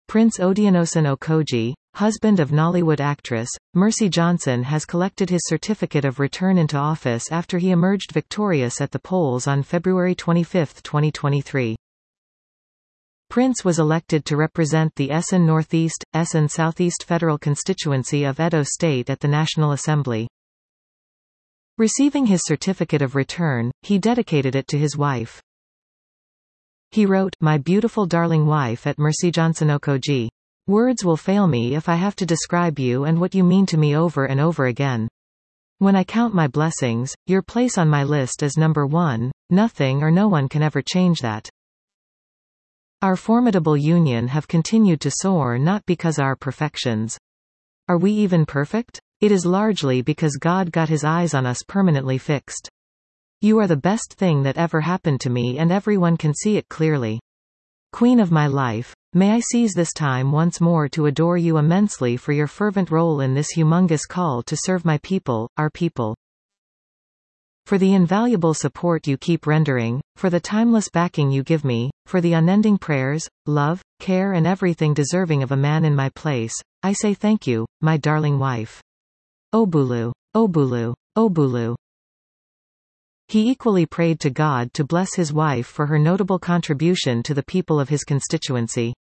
Prince Odeonosun Okoji, husband of Nollywood actress, Mercy Johnson, has collected his certificate of return into office after he emerged victorious at the polls on February 25, 2023. Prince was elected to represent the Essen Northeast, Essen Southeast federal constituency of Edo State at the National Assembly. Receiving his certificate of return, he dedicated it to his wife. He wrote, "My beautiful darling wife at Mercy Johnson Okoji. Words will fail me if I have to describe you and what you mean to me over and over again. When I count my blessings, your place on my list is number one. Nothing or no one can ever change that. Our formidable union have continued to soar not because our perfections. Are we even perfect? It is largely because God got his eyes on us permanently fixed. You are the best thing that ever happened to me and everyone can see it clearly. Queen of my life, may I seize this time once more to adore you immensely for your fervent role in this humongous call to serve my people, our people. For the invaluable support you keep rendering, for the timeless backing you give me, for the unending prayers, love, care and everything deserving of a man in my place, I say thank you, my darling wife. Obulu. Obulu. Obulu." He equally prayed to God to bless his wife for her notable contribution to the people of his constituency.